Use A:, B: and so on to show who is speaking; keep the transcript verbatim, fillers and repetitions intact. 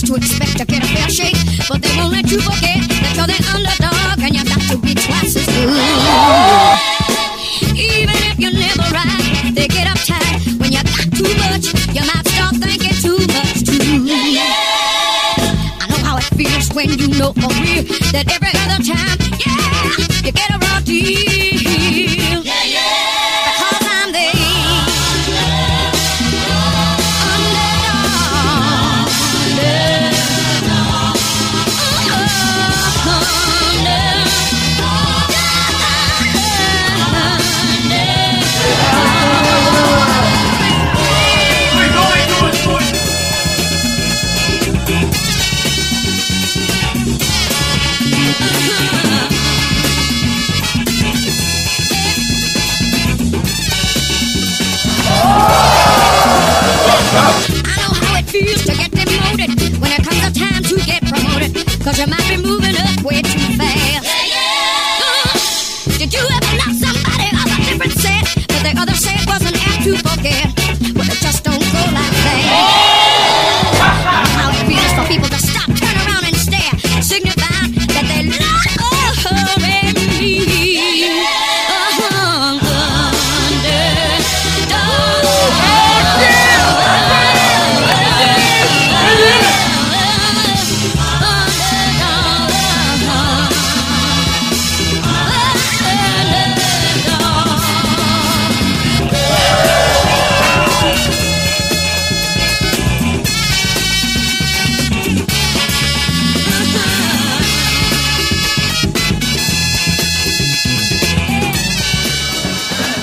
A: to expect to get a fair shake, but they won't let you forget that you're the underdog and you got to be twice as good. Even if you never right, they get uptight when you got too much. You might start thinking too much too. I know how it feels when you know for real that every other time, yeah, you get a raw deal. Yeah, yeah. Because I'm the to get demoted when it comes a time to get promoted, cause you might be moving up way too